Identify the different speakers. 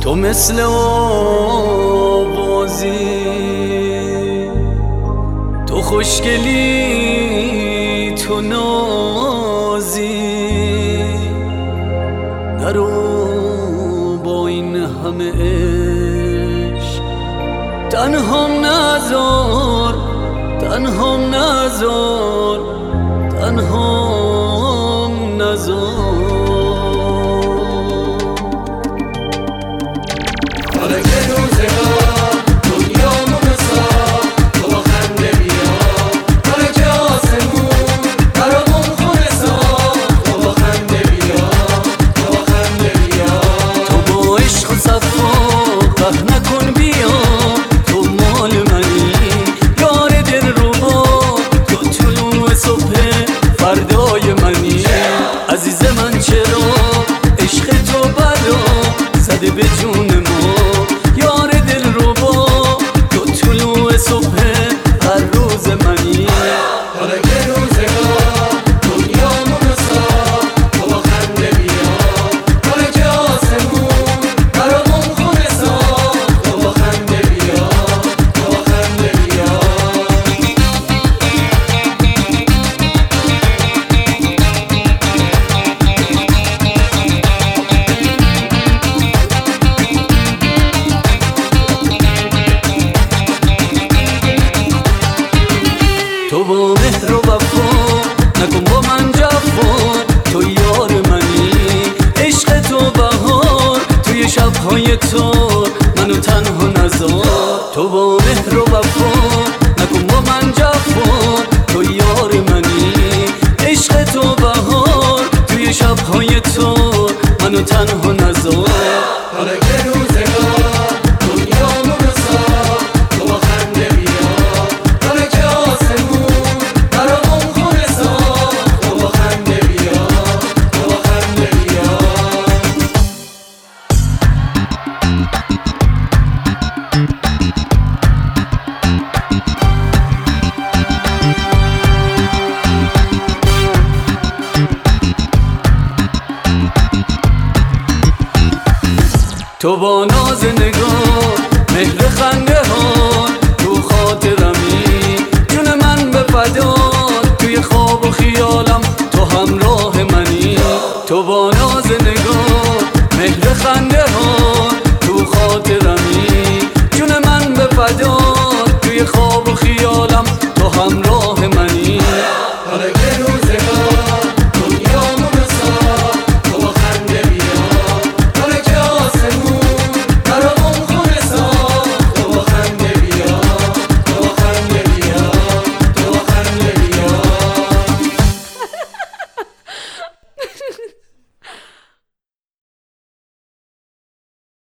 Speaker 1: تو مثل آوازی، تو خوشگلی، تو نازی، نرو با این همه عشق تنهام نذار، تنهام نذار، تنهام نذار. فردای منی عزیز من، چرا عشق تو بلا زده به جون ما؟ یار دل رو با تو طلوع صبح هر روز منی.
Speaker 2: حالا که روزگار دنیامونو ساخت تو با خنده بیا، حالا که آسمون برامون خونه ساخت تو با خنده بیا، تو با خنده بیا.
Speaker 1: تو با مهر و وفا نکن با من جفا، تو یار منی، عشق تو بهار، توی شبهای تو منو تنها نذار. تو با مهر و وفا نکن با من جفا، تو یار منی، عشق تو بهار، توی شبهای تو منو تنها نذار.
Speaker 2: حالا که روزگار دنیامونو ساخت تو با خنده بیا، حالا که آسمون برامون خونه ساخت تو با خنده بیا، تو با خنده بیا.
Speaker 1: تو با ناز نگاه، مهر خنده ها، تو خاطرمی، جون من به فدات، توی خواب و خیالم تو همراه منی. تو با ناز نگاه، مهر خنده ها، تو خاطرمی، جون من به فدات، توی خواب و خیالم تو همراه